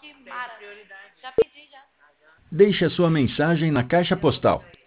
Que mara. Já pedi, já. Deixe a sua mensagem na caixa postal